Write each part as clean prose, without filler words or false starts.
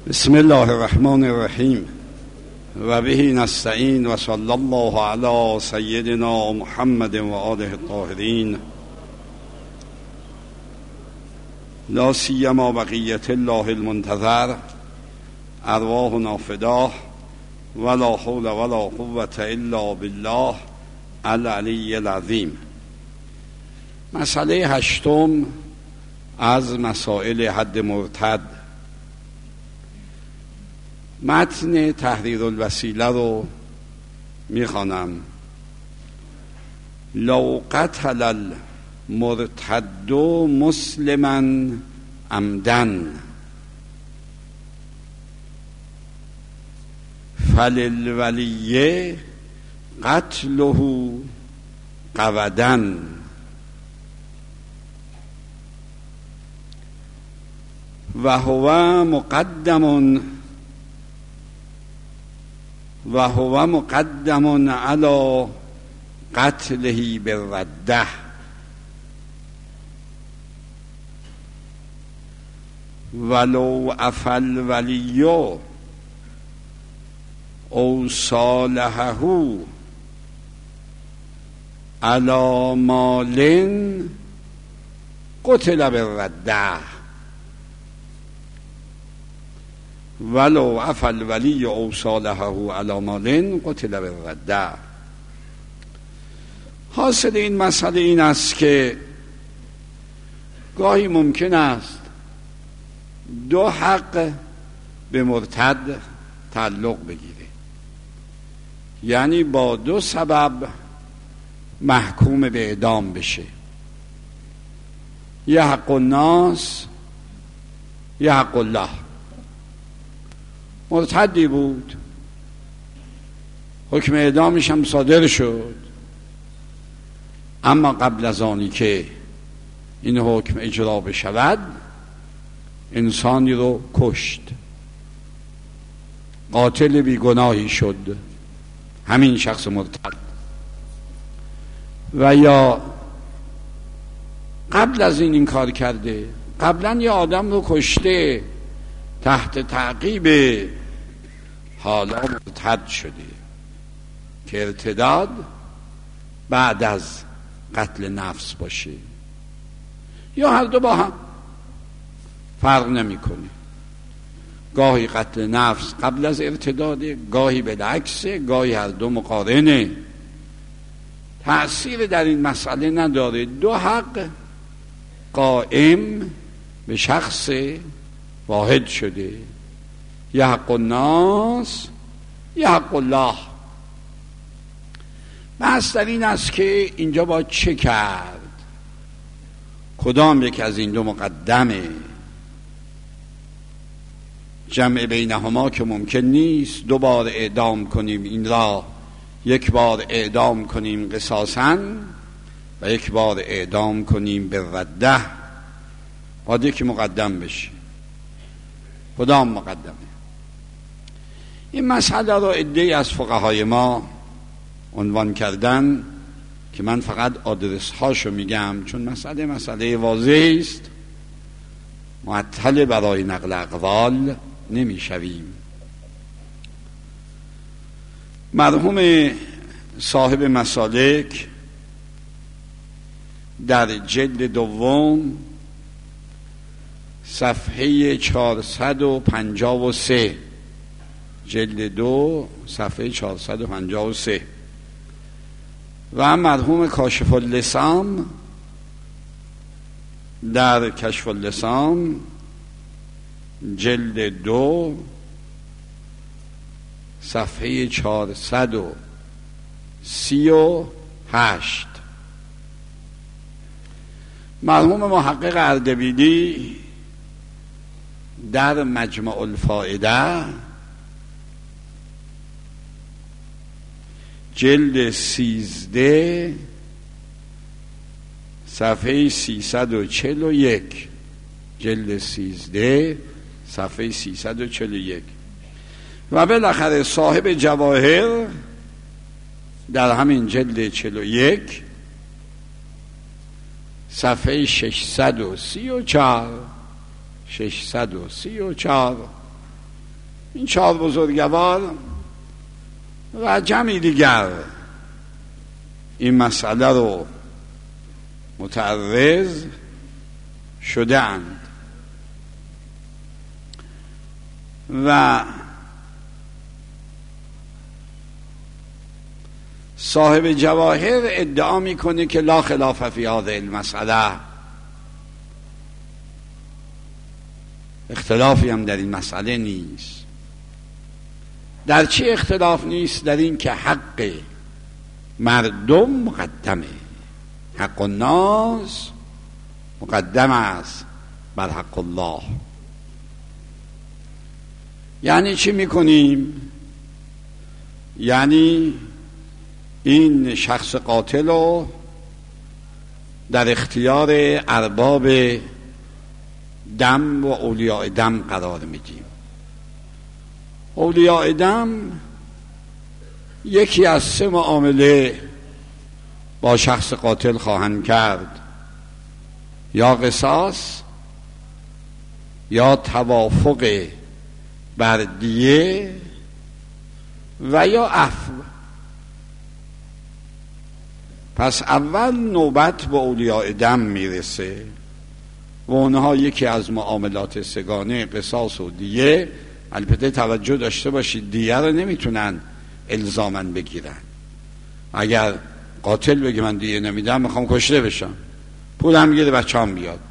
بسم الله الرحمن الرحیم و به نستعین و صلی الله علی سیدنا محمد و آله الطاهرین لا سیما بقیت الله المنتظر ارواحنا فداه ولا حول ولا قوة الا بالله العلی العظیم. مسئله هشتم از مسائل حد مرتد. متن تحریر الوسیله رو میخوانم. لو قتل المرتد مسلما عمدا فللولی قتله قودا و هو مقدم على قتله بالرده ولو عفى الولی او صالحه على مال قتل بالرده ولو عفى الولی او صالحه علی مال قتل بالرده. حاصل این مسئله این است که گاهی ممکن است دو حق به مرتد تعلق بگیره، یعنی با دو سبب محکوم به اعدام بشه، یه حق الناس یه حق الله. مرتدی بود، حکم اعدامش هم صادر شد، اما قبل از آنی که این حکم اجرا بشود انسانی رو کشت، قاتل بیگناهی شد همین شخص مرتد. و یا قبل از این کار کرده، قبلا یه آدم رو کشته تحت تعقیب، حالا مرتد شده که ارتداد بعد از قتل نفس باشه، یا هر دو با هم فرق نمیکنه. گاهی قتل نفس قبل از ارتداده، گاهی بالعکسه، گاهی هر دو مقارنه. تأثیر در این مسئله نداره. دو حق قائم به شخص واحد شده، یه حق الناس یه حق الله. بحث در این است که اینجا باید چه کرد، کدام یک از این دو مقدمه. جمع بینهما که ممکن نیست، دو بار اعدام کنیم این را، یک بار اعدام کنیم قصاصاً و یک بار اعدام کنیم به رده. باید یکی مقدم بشه. کدام مقدمه؟ این مسئله را عده‌ای از فقهای ما عنوان کردن که من فقط آدرس هاشو میگم، چون مسئله واضحی است، معطل برای نقل اقوال نمیشویم. مرحوم صاحب مسالک در جلد دوم صفحه 453، جلد 2 صفحه 453، و مرحوم کاشف اللسان در کشف اللسان جلد 2 صفحه 438. مرحوم محقق اردبیلی در مجمع الفائده جلد 13 صفحه 341، جلد 13 صفحه 341. و بالاخره صاحب جواهر در همین جلد 41 صفحه 634 این 4 بزرگوار و جمعی دیگر این مسئله رو متعرض شده‌اند و صاحب جواهر ادعا میکنه که لا خلاف فی هذه المسئله، اختلافی هم در این مسئله نیست. در چی اختلاف نیست؟ در این که حق مردم مقدمه، حق الناس مقدم است بر حق الله. یعنی چی میکنیم؟ یعنی این شخص قاتل رو در اختیار ارباب دم و اولیاء دم قرار میدیم. اولیاء دم یکی از 3 معامله با شخص قاتل خواهند کرد: یا قصاص، یا توافق بر دیه، و یا عفو. پس اول نوبت به اولیاء دم میرسه و اونها یکی از معاملات 3گانه قصاص و دیه. البته توجه داشته باشید دیه رو نمیتونن الزاماً بگیرن. اگر قاتل بگه من دیه نمیدم، میخوام کشته بشم، پولم گیره بچه‌ام بیاد،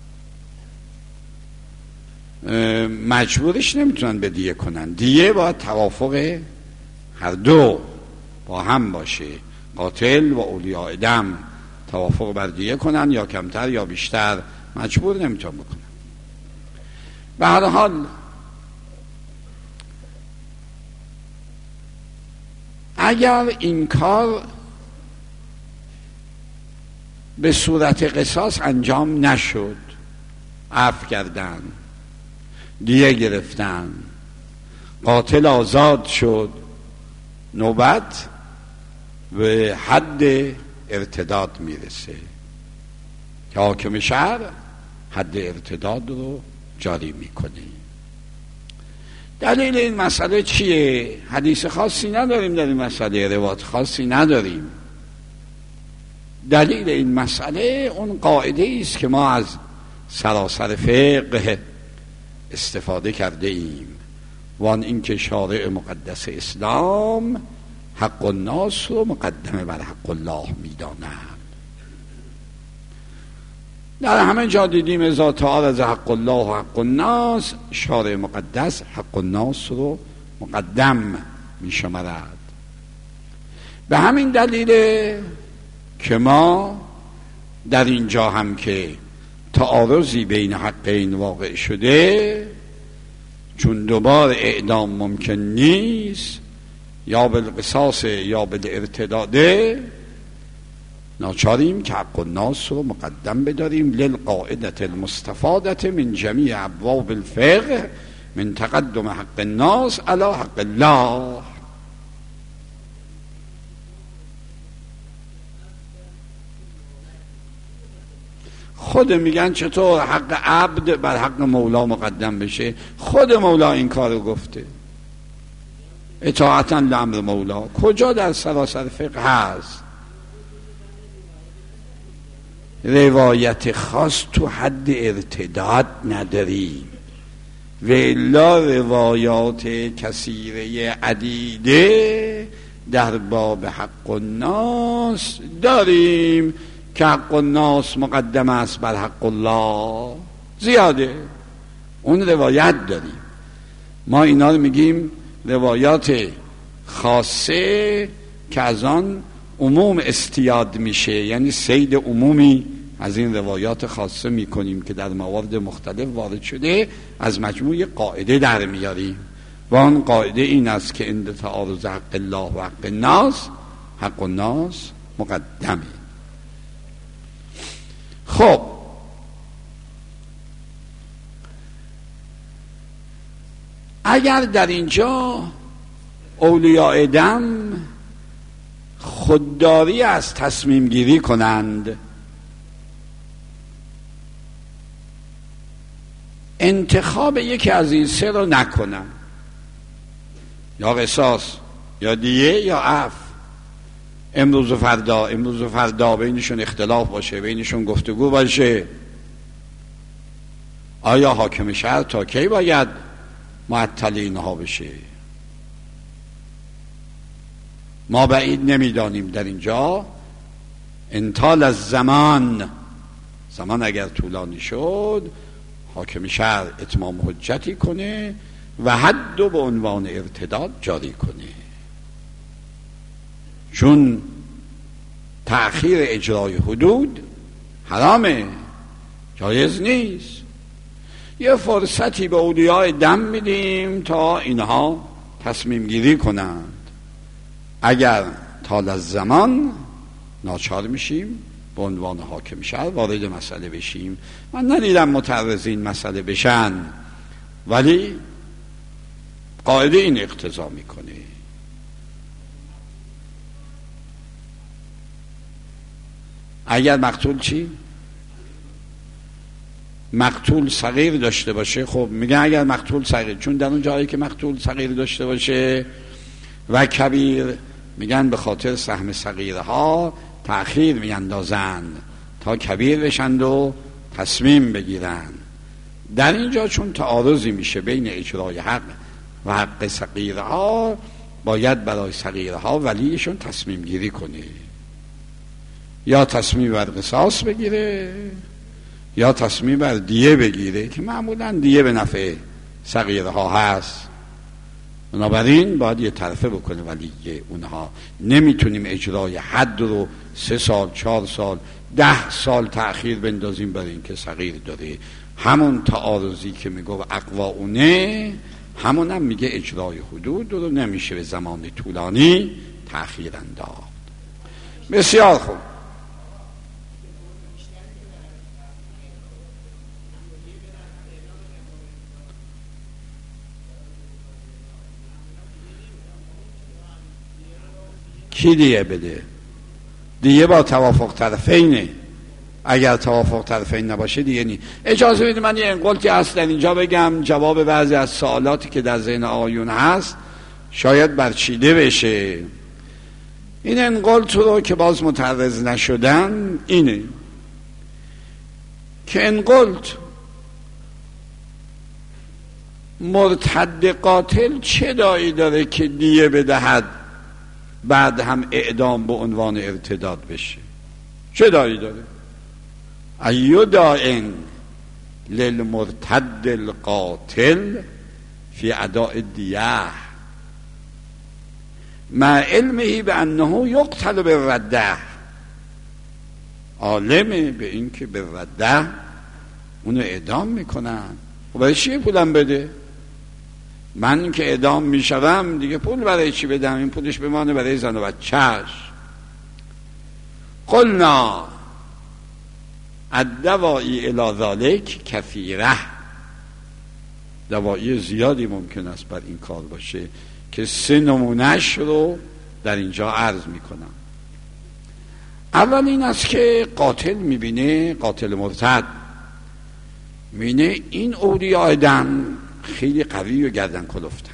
مجبورش نمیتونن به دیه کنن. دیه باید توافق هر دو با هم باشه، قاتل و اولیاء دم توافق بر دیه کنن، یا کمتر یا بیشتر، مجبور نمیتون بکنن. به هر حال اگر این کار به صورت قصاص انجام نشد، عفو کردن، دیه گرفتن، قاتل آزاد شد، نوبت به حد ارتداد میرسه که حاکم شهر حد ارتداد رو جاری میکنه. دلیل این مسئله چیه؟ حدیث خاصی نداریم در این مسئله، روایت خاصی نداریم. دلیل این مسئله اون قاعده است که ما از سراسر فقه استفاده کرده ایم، وان این که شارع مقدس اسلام حق الناس رو مقدمه بر حق الله میدانند. در همه جا دیدیم اذا تعارض حق الله و حق الناس، شارع مقدس حق الناس رو مقدم میشمرد. به همین دلیل که ما در اینجا هم که تعارضی بین حقین واقع شده، چون دوباره اعدام ممکن نیست، یا بالقصاص یا بالارتداده، ناچاریم که حق الناس رو مقدم بداریم للقاعدة المستفادة من جمیع ابواب الفقه من تقدم حق الناس علی حق الله. خود میگن چطور حق عبد بر حق مولا مقدم بشه؟ خود مولا این کارو گفته، اطاعتا لامر مولا. کجا در سراسر فقه هست روایت خاص تو حد ارتداد نداریم؟ و الا روایات کثیره عدیده در باب حق الناس داریم که حق الناس مقدم است بر حق الله، زیاده. اون روایت داریم، ما اینا رو میگیم روایات خاصه که از آن عموم استیاد میشه، یعنی صید عمومی از این روایات خاصه میکنیم که در موارد مختلف وارد شده، از مجموع قاعده در میاریم و آن قاعده این است که عند تعارض حق الله و حق الناس، حق الناس مقدمه. خب اگر در اینجا اولیاء دم خودداری از تصمیم گیری کنند، انتخاب یکی از این 3 رو نکنند، یا قصاص یا دیه یا عفو. امروز و فردا بینشون اختلاف باشه، بینشون گفتگو باشه. آیا حاکم شهر تا کی باید معطل اینها بشه؟ ما بعید نمیدانیم در اینجا انطال از زمان اگر طولانی شد حاکم شهر اتمام حجتی کنه و حد به عنوان ارتداد جاری کنه، چون تأخیر اجرای حدود حرامه، جایز نیست. یه فرصتی به اولیاء دم میدیم تا اینها تصمیم گیری کنند. اگر طال از زمان ناچار میشیم به عنوان حاکم شهر وارد مسئله بشیم. من ندیدم متعرضین مسئله بشن، ولی قاعده این اقتضا میکنه. اگر مقتول چی؟ مقتول صغیر داشته باشه، خب میگن اگر مقتول صغیر، چون در اون جایی که مقتول صغیر داشته باشه و کبیر، میگن به خاطر سهم صغیرها تأخیر میاندازند تا کبیر بشند و تصمیم بگیرن. در اینجا چون تعارضی میشه بین اجرای حق و حق صغیرها، باید برای صغیرها ولیشون تصمیم گیری کنه، یا تصمیم بر قصاص بگیره یا تصمیم بر دیه بگیره، که معمولا دیه به نفع صغیرها هست. بنابراین باید یه طرفه بکنه ولی اونها. نمیتونیم اجرای حد رو 3 سال 4 سال 10 سال تأخیر بندازیم برای اینکه صغیر داره. همون تعارضی که میگه اقواونه، همون هم میگه اجرای حدود رو نمیشه به زمان طولانی تأخیر انداخت. بسیار خوب. کی دیه بده؟ دیه با توافق طرفینه. اگر توافق طرفین نباشه دیگه نی. اجازه بدید من یه انقلتی هست در اینجا بگم، جواب بعضی از سوالاتی که در ذهن آیون هست شاید برچیده بشه. این انقلت رو که باز متعرض نشدن اینه که انقلت مرتد قاتل چه دایی داره که دیه بدهد بعد هم اعدام به عنوان ارتداد بشه؟ چه دایی داره؟ ایو دائن للمرتد القاتل فی اداء دیه مع علمه به انه یقتل بالرده. عالمه به این که بالرده اونو اعدام میکنن. و برای چی پولم بده؟ من که اعدام میشوم دیگه پول برای چی بدم؟ این پولش بمانه برای زن و بچه‌اش. قلنا الدوائی الی ذلک کثیره. دوایی زیادی ممکن است بر این کار باشه که 3 نمونهش رو در اینجا عرض میکنم. اول این است که قاتل میبینه، قاتل مرتد میبینه این اولیاء دم خیلی قوی و گردن کلفتن،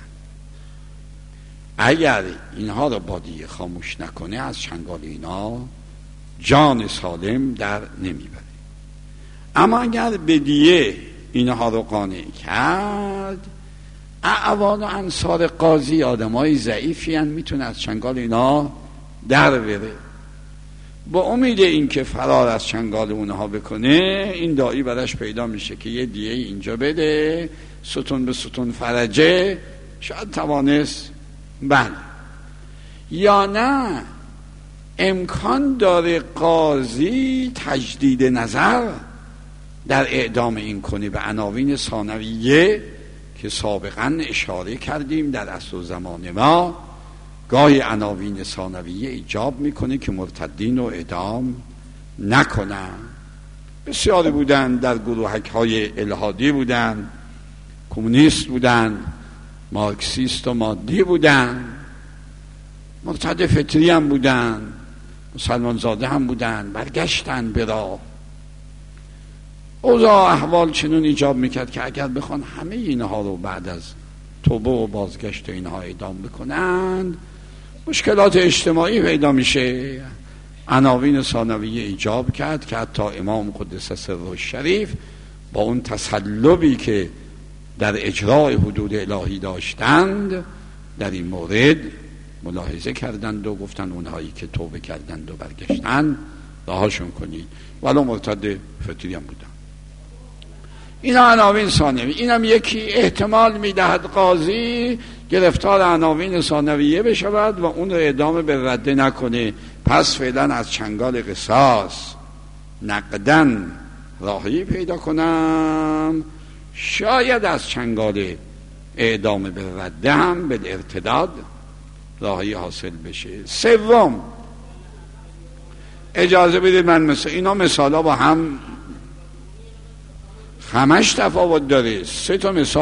اگر اینها رو با دیه خاموش نکنه از چنگال اینا جان سالم در نمیبره. اما اگر به دیه اینها رو قانع کرد، اعوان و انصار قاضی آدمای ضعیفی هن، میتونه از چنگال اینا در بره. با امید این که فرار از چنگال اونها بکنه، این دایی براش پیدا میشه که یه دیه اینجا بده، ستون به ستون فرجه، شاید توانست. بله. یا نه امکان داره قاضی تجدید نظر در اعدام این کنی به عناوین ثانویه که سابقا اشاره کردیم در عصر زمان ما. گاهی عناوین ثانویه ایجاب میکنه که مرتدین رو اعدام نکنن. بسیاری بودن، در گروهک های الهادی بودن، کمونیست بودن، مارکسیست و مادی بودن، مرتد فطری هم بودن، مسلمان زاده هم بودن، برگشتن به راه. اوضاع احوال چنون ایجاب میکرد که اگر بخوان همه اینها رو بعد از توبه و بازگشت اینها اعدام بکنند، مشکلات اجتماعی پیدا میشه. عناوین ثانویه ایجاب کرد که حتی امام قدس سره الشریف با اون تسلبی که در اجرای حدود الهی داشتند در این مورد ملاحظه کردند و گفتند اونهایی که توبه کردند و برگشتند رهاشون کنید، ولو مرتد فطری هم بودن. اینا عناوین ثانوی. اینم یکی احتمال میدهد قاضی گرفتار عناوین ثانویه بشود و اون رو اعدام به رده نکنه، پس فعلا از چنگال قصاص نقدن راهی پیدا کنم، شاید از چنگال اعدام به رده هم به ارتداد راهی حاصل بشه. سوم، اجازه بدید من اینا مثالا با هم همش تفاوت داره. سه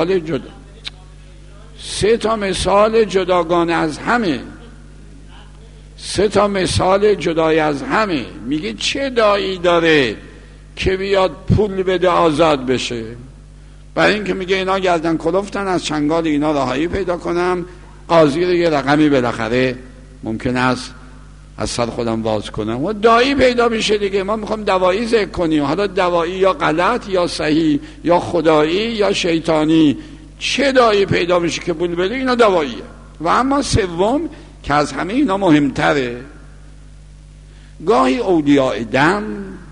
تا مثال جداگانه از همه، سه تا مثال جدای از همه. میگه چه دایی داره که بیاد پول بده آزاد بشه؟ برای اینکه میگه اینا گردن کلفتن، از چنگال اینا راهی پیدا کنم، قاضی رو یه رقمی بالاخره ممکن است از سر خودم باز کنم و دایی پیدا میشه دیگه. ما میخوام دوایی ذکر کنیم، حالا دوایی یا غلط یا صحیح یا خدایی یا شیطانی، چه دایی پیدا میشه که پول بده؟ اینا دواییه. و اما سوم که از همه اینا مهمتره، گاهی اولیاء دم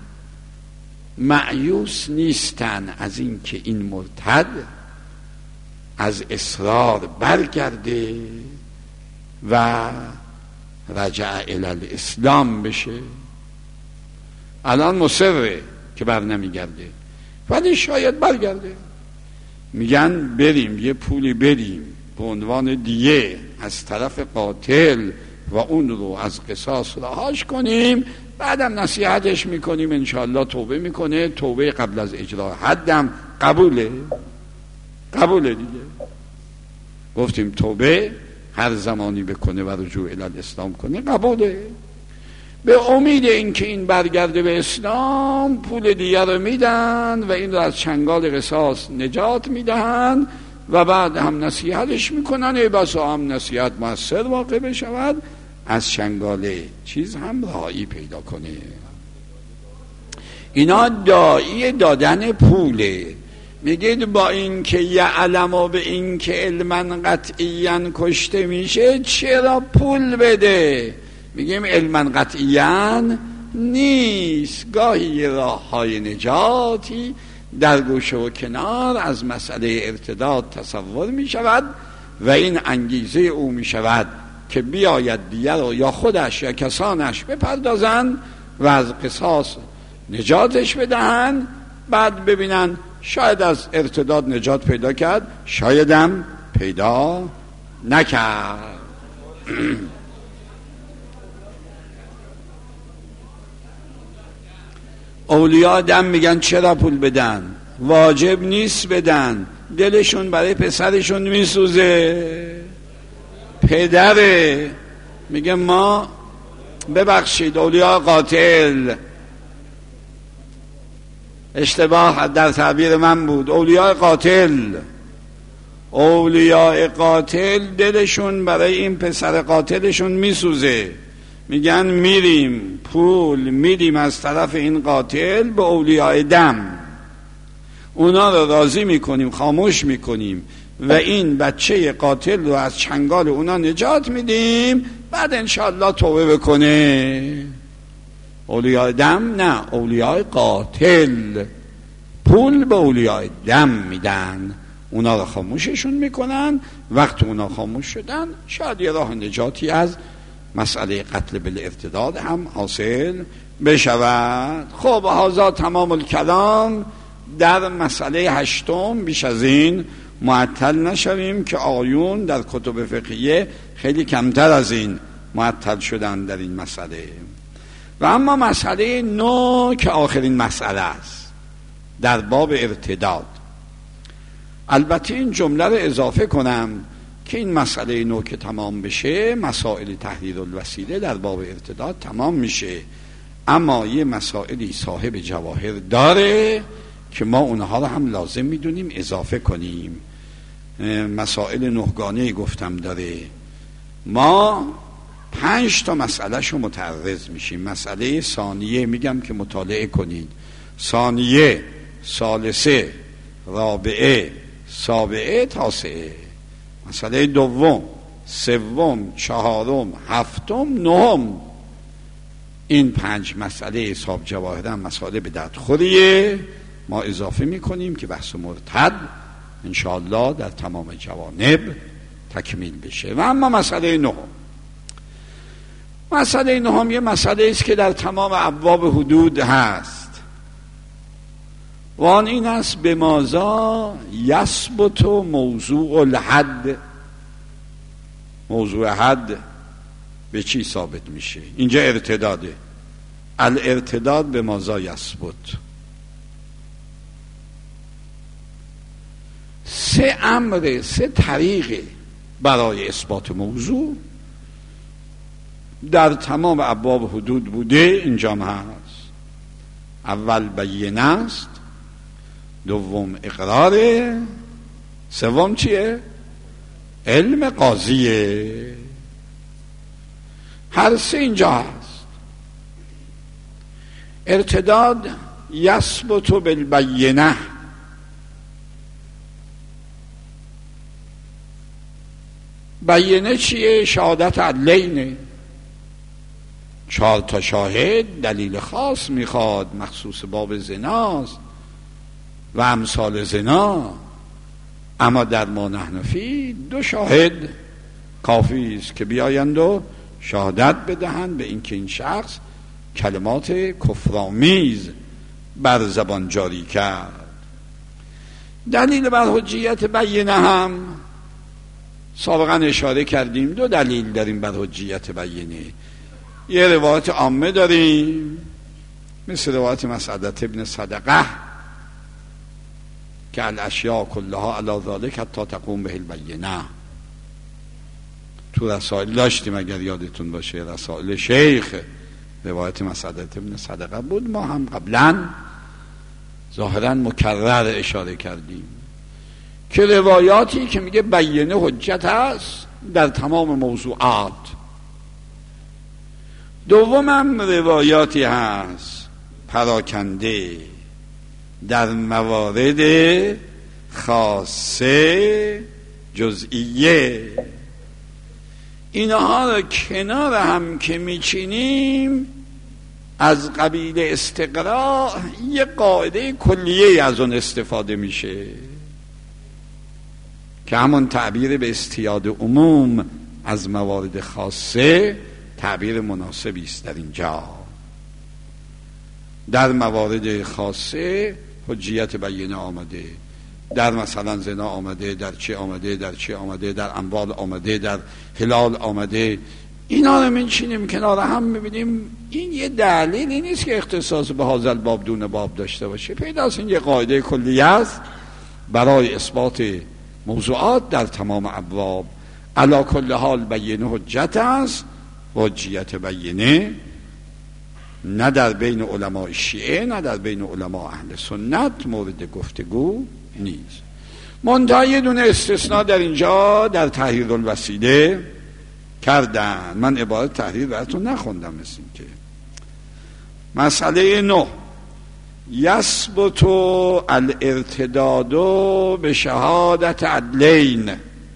مأیوس نیستن از این که این مرتد از اصرار برگرده و رجع الی الاسلام بشه. الان مصره که بر نمیگرده، ولی شاید برگرده. میگن بریم یه پولی بریم به عنوان دیه از طرف قاتل و اون رو از قصاص رهاش کنیم، بعدم نصیحتش میکنیم، انشاءالله توبه میکنه، توبه قبل از اجرا حدم قبوله دیگه. گفتیم توبه هر زمانی بکنه و رجوع الی الاسلام کنه قبوله. به امید اینکه این برگرده به اسلام پول دیگر رو میدن و این رو از چنگال قصاص نجات میدن و بعد هم نصیحتش میکنن، ای بسا هم نصیحت مؤثر واقع بشود، از چنگال چیز هم رهایی پیدا کنه. اینا داعی دادن پوله. میگید با این که یعلم و به این که علما قطعیاً کشته میشه چرا پول بده؟ میگیم علما قطعیاً نیست، گاهی راه های نجاتی در گوشه و کنار از مسئله ارتداد تصور میشود و این انگیزه او میشود که بیاید دیگر رو یا خودش یا کسانش بپردازن و از قصاص نجاتش بدهن، بعد ببینن شاید از ارتداد نجات پیدا کرد، شایدم پیدا نکرد. اولیاء دم میگن چرا پول بدن؟ واجب نیست بدن، دلشون برای پسرشون میسوزه، پدره. میگه ما ببخشید اولیاء قاتل، اشتباه در تعبیر من بود، اولیاء قاتل دلشون برای این پسر قاتلشون میسوزه، میگن میریم پول میدیم از طرف این قاتل به اولیاء دم، اونا رو راضی میکنیم، خاموش میکنیم و این بچه قاتل رو از چنگال اونا نجات میدیم، بعد انشاءالله توبه بکنه. اولیاء دم نه، اولیاء قاتل پول به اولیاء دم میدن، اونا رو خاموششون میکنن. وقت اونا خاموش شدن شاید یه راه نجاتی از مسئله قتل بالارتداد هم حاصل بشود. خب هذا تمام الکلام در مسئله هشتم. بیش از این معطل نشویم که آقایون در کتب فقهیه خیلی کمتر از این معطل شدن در این مسئله. و اما مسئله 9 که آخرین مسئله است در باب ارتداد. البته این جمله رو اضافه کنم که این مسئله 9 که تمام بشه مسائل تحریر الوسیله در باب ارتداد تمام میشه، اما یه مسائلی صاحب جواهر داره که ما اونها رو هم لازم میدونیم اضافه کنیم. مسائل نهگانه گفتم داره. ما 5 تا مسئله شو متعرض میشیم. مسئله ثانیه میگم که مطالعه کنید، ثانیه، ثالثه، رابعه، سابعه، تاسعه. مسئله دوم، سوم، چهارم، هفتم، نهم. این 5 مسئله حساب جواهرن مسئله به دردخوریه. ما اضافه میکنیم که بحث مرتد انشاءالله در تمام جوانب تکمیل بشه. و اما مسئله نهم، مسئله نهم یه مسئله است که در تمام ابواب حدود هست و آن این است: به ماذا یثبت موضوع الحد. موضوع حد به چی ثابت میشه؟ اینجا ارتداده. الارتداد به ماذا یثبت. 3 امر، 3 طریق برای اثبات موضوع در تمام ابواب حدود بوده، اینجا هم هست. اول بینه است، دوم اقراره، سوم چیه؟ علم قاضیه. هر 3 اینجا هست. ارتداد یثبت بالبینه. بینه چیه؟ شهادت عدلینه. 4 تا شاهد، دلیل خاص میخواد، مخصوص باب زناست و امثال زنا. اما در ما نحنفی 2 شاهد کافی است که بیایند و شهادت بدهند به اینکه این شخص کلمات کفرآمیز بر زبان جاری کرد. دلیل بر حجیت بینه هم سابقا اشاره کردیم. 2 دلیل داریم بر حجیت بینه. یه روایت عامه داریم مثل روایت مسعدة ابن صدقه که الاشیاء کلها علی ذلک حتی تقوم به البینه. تو رسائل داشتیم اگر یادتون باشه، رسائل شیخ، روایت مسعدة ابن صدقه بود. ما هم قبلا ظاهرا مکرر اشاره کردیم که روایاتی که میگه بینه حجت است در تمام موضوعات. دومم روایاتی هست پراکنده در موارد خاصه جزئیه. اینها رو کنار هم که میچینیم از قبیل استقراء یه قاعده کلیه از اون استفاده میشه که همون تعبیر به استیاد عموم از موارد خاصه تعبیر مناسبی است. در اینجا در موارد خاصه حجیت بینه آمده، در مثلا زنا آمده، در چه آمده، در چه آمده، در اموال آمده، در حلال آمده. اینا رو میچینیم کنار هم میبینیم این یه دلیلی نیست که اختصاص به هذا الباب دون باب داشته باشه. پیداست این یه قاعده کلیه است برای اثبات موضوعات در تمام ابواب. علی کل حال بینه حجت است. حجیت بینه نه در بین علماء شیعه نه در بین علماء اهل سنت مورد گفتگو نیست. منتها یه دونه استثناء در اینجا در تحریر الوسیله کردن. من عبارت تحریر براتون نخوندم مثل این که مسئله 9 یثبت الارتداد به شهادت عدلین.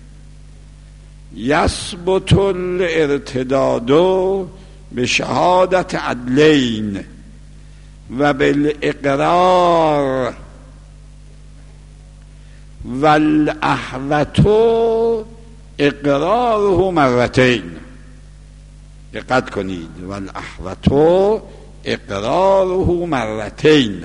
یثبت الارتداد به شهادت عدلین و بالاقرار والاحوط اقراره مرتين. دقت کنید، والاحوط اقراره مرتين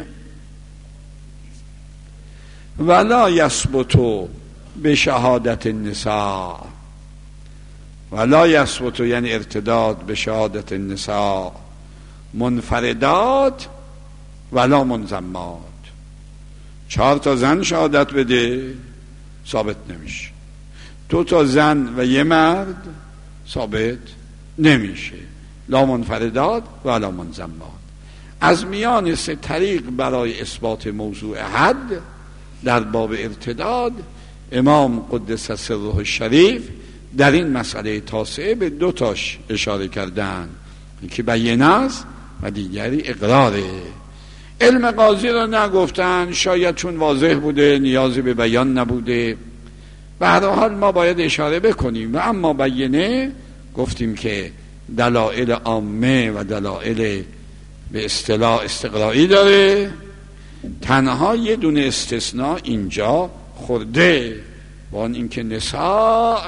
ولا یثبت به شهادت النساء. ولا یثبت یعنی ارتداد به شهادت النساء منفردات ولا منضمات. 4 تا زن شهادت بده ثابت نمیشه. 2 تا زن و یه مرد ثابت نمیشه. لا منفردات ولا منضمات. از میان 3 طریق برای اثبات موضوع حد در باب ارتداد امام قدس سره الشریف در این مسئله تاسعه به دو تاش اشاره کردن، یکی بیانه است و دیگری اقراره. علم قاضی را نگفتن، شاید چون واضح بوده نیازی به بیان نبوده، به هر حال ما باید اشاره بکنیم. و اما بیانه گفتیم که دلائل عامه و دلائل به اصطلاح استقرایی داره، تنها یه دونه استثناء اینجا خورده، با اینکه نساء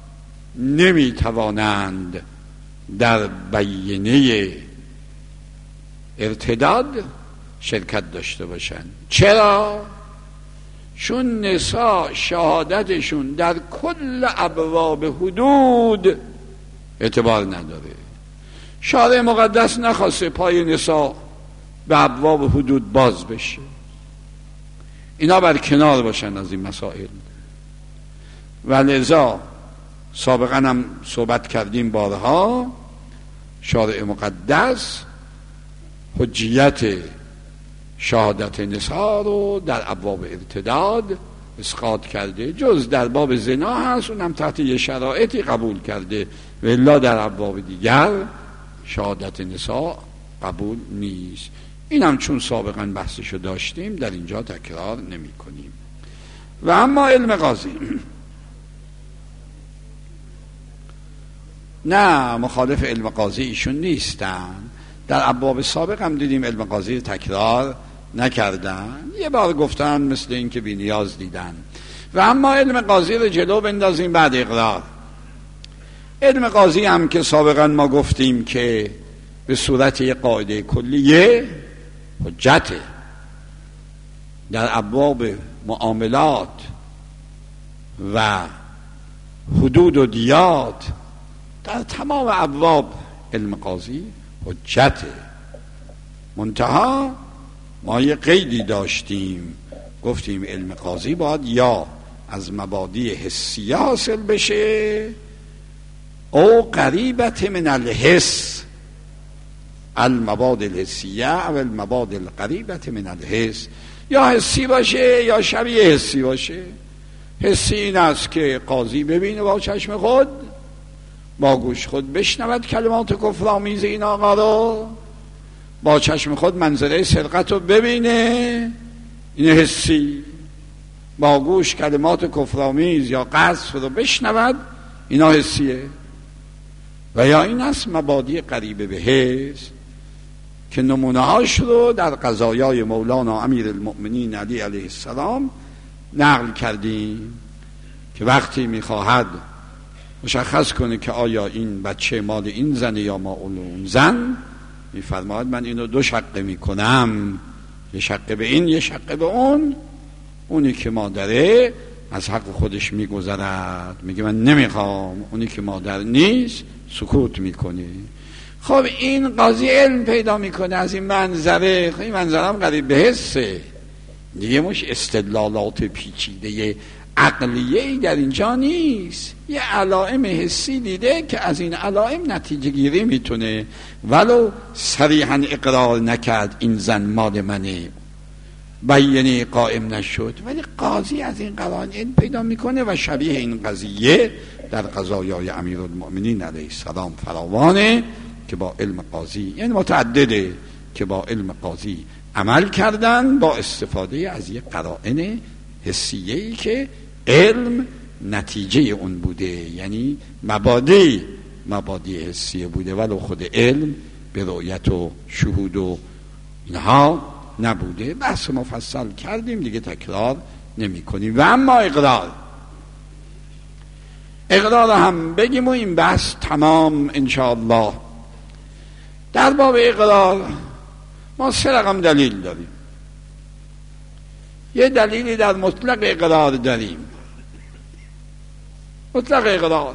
نمیتوانند در بیانه ارتداد شرکت داشته باشند. چرا؟ چون نساء شهادتشون در کل ابواب حدود اعتبار نداره. شارع مقدس نخواسته پای نساء به ابواب حدود باز بشه، اینا بر کنار باشن از این مسائل. و لذا سابقا هم صحبت کردیم بارها، شارع مقدس حجیت شهادت نساء رو در ابواب ارتداد اسقاط کرده، جز در باب زنا هست، اونم تحت یه شرایطی قبول کرده، و الا در ابواب دیگر شهادت نساء قبول نیست. اینم چون سابقا بحثشو داشتیم در اینجا تکرار نمی کنیم. و اما علم قاضی نه، مخالف علم قاضی ایشون نیستن. در ابواب سابق هم دیدیم علم قاضی تکرار نکردن، یه بار گفتن مثل این که بی نیاز دیدن. و اما علم قاضی رو جلو بندازیم بعد اقرار. علم قاضی هم که سابقا ما گفتیم که به صورت یک قاعده کلیه حجته در ابواب معاملات و حدود و دیات، در تمام ابواب علم قاضی حجته. منتها ما یه قیدی داشتیم، گفتیم علم قاضی باید یا از مبادی حسیه حاصل بشه او قریبت من الحس، المباد الحسیه او المباد القریبت من الحس، یا حسی باشه یا شبیه حسی باشه. حسی این است که قاضی ببینه با چشم خود، با گوش خود بشنود کلمات کفرآمیز این آقا رو، با چشم خود منظره سرقت رو ببینه، این حسی، با گوش کلمات کفرآمیز یا قذف رو بشنود، اینا حسیه. و یا این است مبادی قریب به حس که نمونه هاش رو در قضایای مولانا امیر المؤمنین علی علیه السلام نقل کردیم که وقتی میخواهد مشخص کنه که آیا این بچه مال این زنه یا مال اون زن، میفرماید من اینو دو شقه میکنم، یه شقه به این یه شقه به اون. اونی که مادره از حق خودش میگذرد، میگه من نمیخوام. اونی که مادر نیست سکوت میکنه. خب این قاضی علم پیدا میکنه از این منظره. خب این منظره هم قریب به حسه دیگه، مش استدلالات پیچیده عقلیه‌ای در اینجا نیست، یه علائم حسی دیده که از این علائم نتیجه گیری میتونه، ولو صریحا اقرار نکرد این زن مال منه، بیانه قائم نشد، ولی قاضی از این قرائن پیدا میکنه. و شبیه این قضیه در قضایای امیرالمؤمنین علیه السلام فراوانه که با علم قاضی، یعنی متعدده که با علم قاضی عمل کردن با استفاده از یک قرائن حسیه‌ای که علم نتیجه اون بوده، یعنی مبادی حسیه بوده، ولو خود علم به رؤیت و شهود و اینها نبوده. بحث مفصل کردیم دیگه، تکرار نمی کنیم. و اما اقرار هم بگیم و این بحث تمام انشاءالله. در باب اقرار ما 3 رقم دلیل داریم. یه دلیلی در مطلق اقرار داریم. مطلق اقرار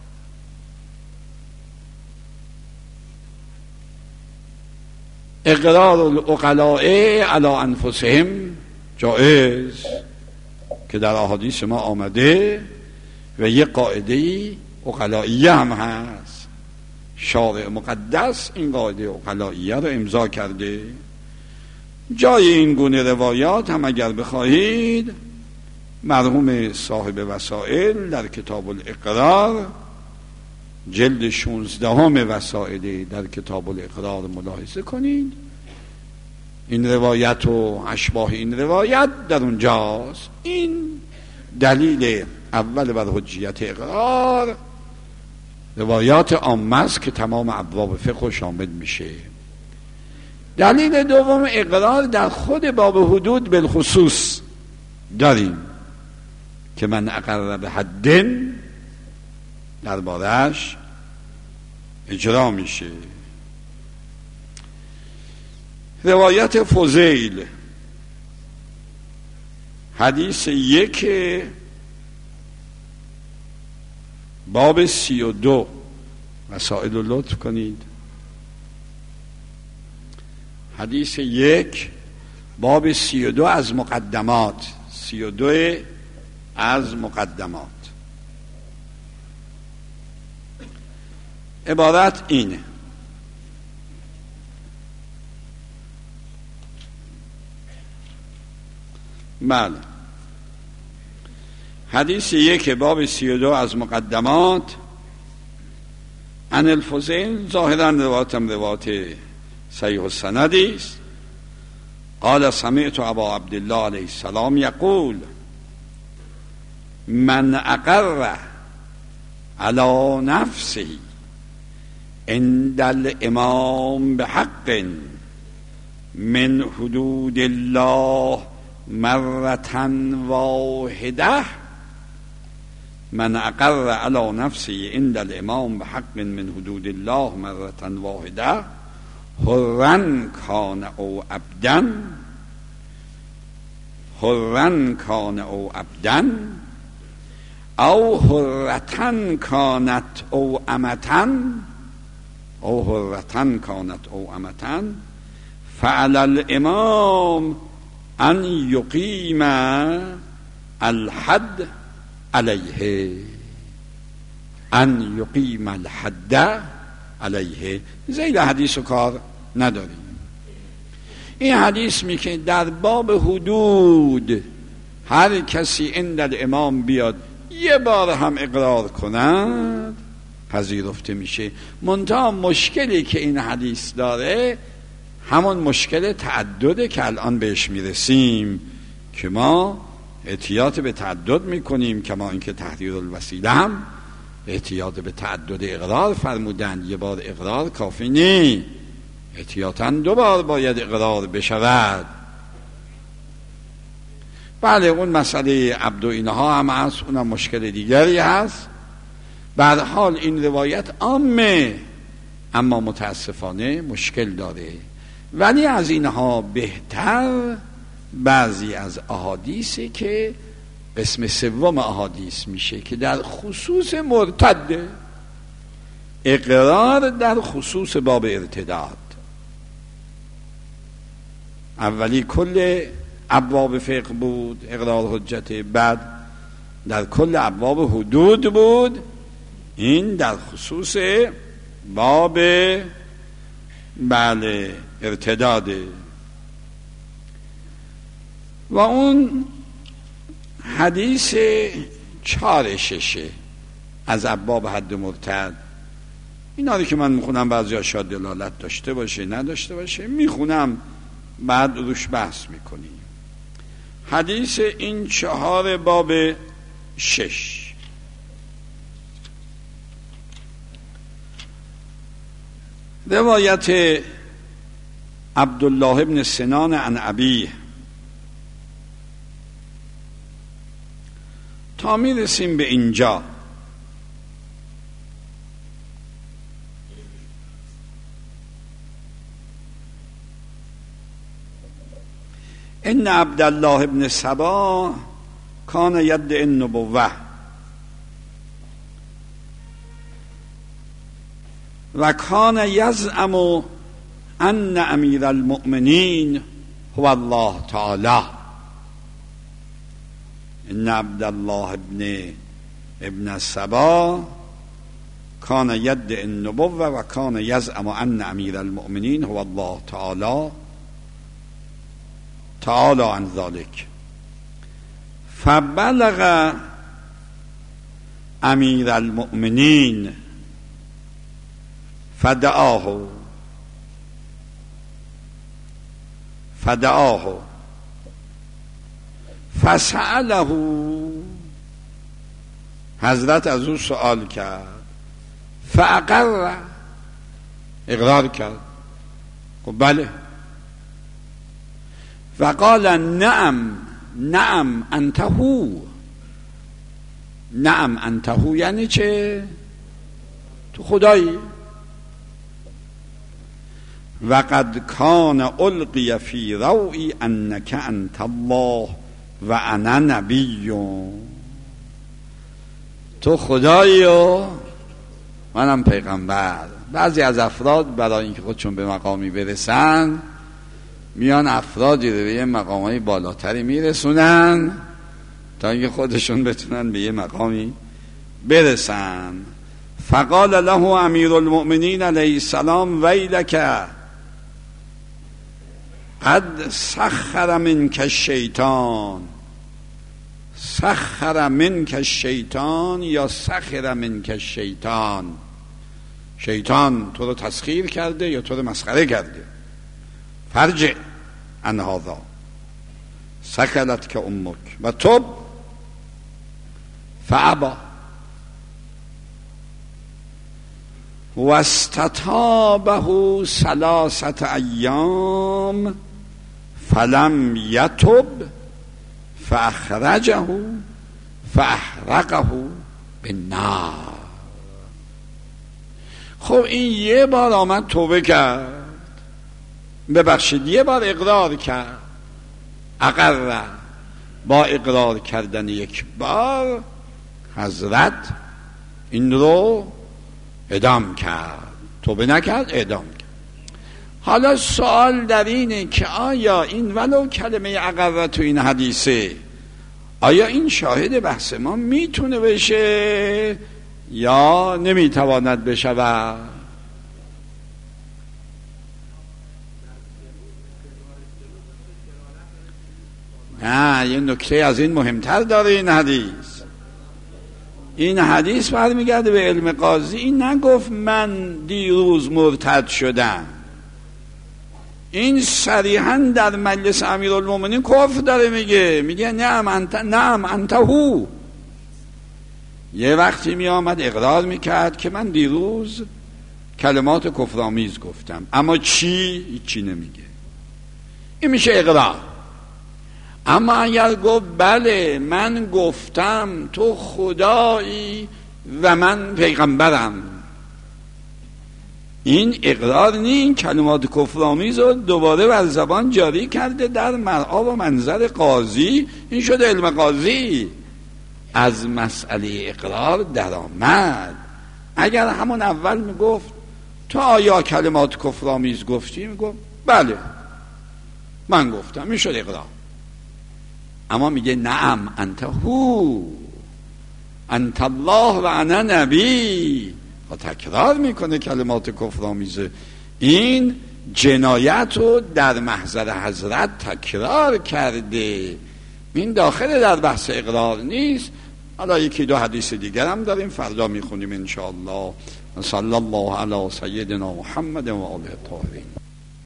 اقرار العقلاء علی انفسهم جائز که در احادیث ما آمده، و یه قاعده عقلائیه هم هست. شارع مقدس این قاعده عقلائیه رو امضا کرده. جای این گونه روایات هم اگر بخواهید مرحوم صاحب وسائل در کتاب الاقرار جلد 16 وسائل در کتاب الاقرار ملاحظه کنید، این روایت و اشباه این روایت در اونجاست. این دلیل اول بر حجیت اقرار. روایات عامه است که تمام ابواب فقه شامل میشه. دلیل دوم اقرار در خود باب حدود بالخصوص داریم که من اقرر به حدن دربارش اجرا میشه. روایت فضیل حدیث 1 باب 32 مسائل رو لطف کنید. حدیث 1 باب 32 از مقدمات، 32 از مقدمات. عبارت اینه: بله، حدیث 1 باب 32 از مقدمات. عن الفضیل، ظاهرا روایتم روایت صحیح السندی است. قال سمعت ابا عبدالله علیه السلام یقول من اقر علی نفسه عند الامام بحق من حدود الله مرة واحده، من اقر علی نفسه عند الامام بحق من حدود الله مرة واحده حرا کان او عبدا، حرا کان او عبدا او حرة کانت او امة، او حرة کانت او امة، فعلى الامام ان یقیم الحد علیه، ان یقیم الحد علیه. زیل حدیث و کار نداریم. این حدیث میگه در باب حدود هر کسی عند الامام بیاد یه بار هم اقرار کند پذیرفته میشه. منتها مشکلی که این حدیث داره همون مشکل تعدده که الان بهش میرسیم که ما احتیاط به تعدد میکنیم، کما اینکه تحریر الوسیله هم احتیاط به تعدد اقرار فرمودن. یه بار اقرار کافی نی، احتیاطاً 2 بار باید اقرار بشود. بله، اون مسئله عبد و اینها هم هست، اونم مشکل دیگری هست. به هر حال این روایت عامه اما متاسفانه مشکل داره. ولی از اینها بهتر بعضی از احادیثی که قسم سوم احادیث میشه که در خصوص مرتد، اقرار در خصوص باب ارتداد. اولی کل ابواب فقه بود اقرار حجت، بعد در کل ابواب حدود بود، این در خصوص باب بله ارتداده. و اون حدیث 4 6 از ابواب حد مرتد، اینا رو که من میخونم بعضی ها شاید دلالت داشته باشه نداشته باشه، میخونم بعد روش بحث میکنیم. حدیث این 4 باب 6 روایت عبدالله ابن سنان عن ابیه تا میرسیم به اینجا. ان عبدالله ابن سبا کان یدعی النبوة و کان یزعم ان امیر المؤمنین هو الله تعالی. ان عبدالله ابن سبا کان یدعی النبوة و کان یزعم ان امیر المؤمنین هو الله تعالی عن ذلك فبلغ امیر المؤمنین فدعاه فسأله، حضرت از او سؤال کرد، فاقر، اقرار کرد، خب بله، وقال نعم انت هو. نعم انت هو یعنی چه؟ تو خدایی. وقد کان القی فی روعی انک انت الله و انا نبی. تو خدایی و منم پیغمبر. بعضی از افراد برای اینکه خودشون به مقامی برسن میان افرادی رو به یه مقامای بالاتری میرسونن تا اینکه خودشون بتونن به یه مقامی برسن. فقال له امیر المؤمنین علیه السلام ویلک قد سخر منک الشیطان. سخر منک الشیطان یا سخر منک الشیطان، شیطان تو رو تسخیر کرده یا تو رو مسخره کرده. فرجع عن هذا سکلت که امک و تب فعبا و استتابه 3 ایام فلم یتب فاخرجه فاحرقه بالنار. خب این یه بار آمد توبه کرد، ببخشید یه بار اقرار کرد، اقر، با اقرار کردن یک بار حضرت این رو اعدام کرد، توبه نکرد، اعدام کرد. حالا سوال در اینه که آیا این ولو کلمه اقر تو این حدیثه، آیا این شاهد بحث ما میتونه بشه یا نمیتواند بشه؟ نه، یه نکته از این مهمتر داره این حدیث. این حدیث برمیگرده به علم قاضی. این نگفت من دیروز مرتد شدم، این صریحا در مجلس امیرالمومنین کفر داره میگه نعم انت هو. یه وقتی می آمد اقرار میکرد که من دیروز کلمات کفرآمیز گفتم، اما چی نمیگه. این میشه اقرار. اما اگر گفت بله من گفتم تو خدایی و من پیغمبرم، این اقرار نی، این کلمات کفرآمیز رو دوباره بر زبان جاری کرده در مرعا و منظر قاضی. این شده علم قاضی، از مسئله اقرار در آمد. اگر همون اول میگفت تو آیا کلمات کفرآمیز گفتی، میگفت بله من گفتم، این شد اقرار. اما میگه نعم انت هو انت الله و انا نبی، و تکرار میکنه کلمات کفرآمیزه. این جنایت رو در محضر حضرت تکرار کرده، این داخل در بحث اقرار نیست. حالا 1-2 حدیث دیگر هم داریم، فردا میخونیم انشاءالله. صلی الله علی سیدنا محمد و آله الطاهرین.